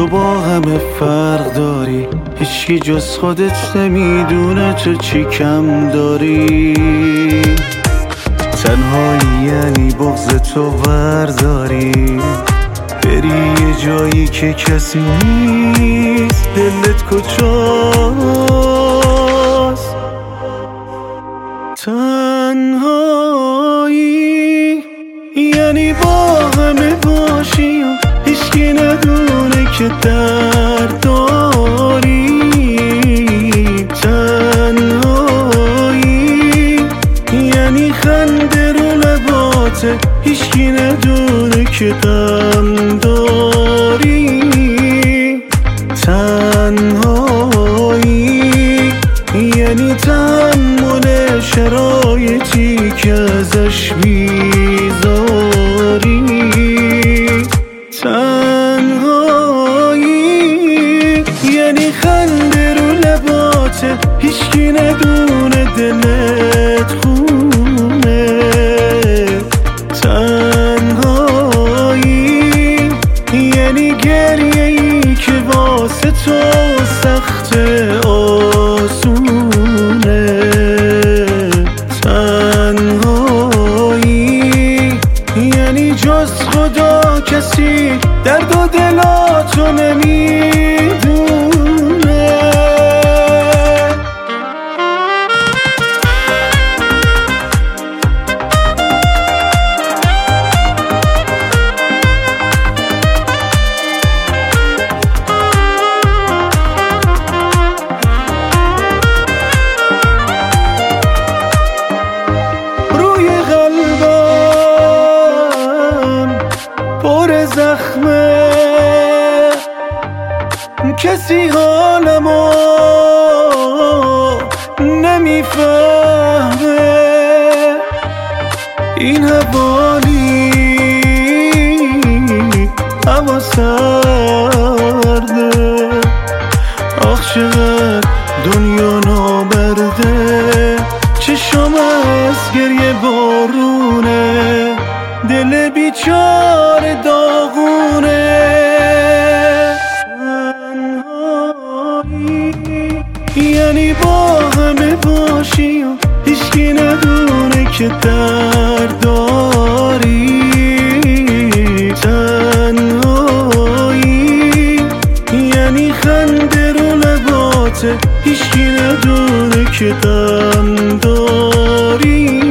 تو با همه فرق داری، هیچی جز خودت نمیدونه تو چی کم داری. تنهایی یعنی بغض تو ورداری، بری یه جایی که کسی نیست. دلت کجاست؟ تنهایی یعنی با همه باشی و هیچکی ندونه که درد داری. تنهایی یعنی خنده رو لباته، هیچکی ندونه که غم داری. تنهایی یعنی تحمل شرایطی که ازش بیزاری. تنهایی یعنی خنده رو لباته، هیچکی ندونه دلت خونه. تنهایی یعنی گریه ای که واسه تو سخت آسونه. تنهایی یعنی جز خدا کسی درد و دلاتو نمیدونه. روی قلبم پر زخمه، کسی حالمو نمیفهمه. این حوالی هوا سرده، آخ چقدر دنیا نامرده. چشم از گریه بارونه، دل بیچاره داغونه. تنهایی یعنی با همه باشی و هیچکی ندونه که درد داری. تنهایی یعنی خنده رو لباته، هیچکی ندونه که غم داری.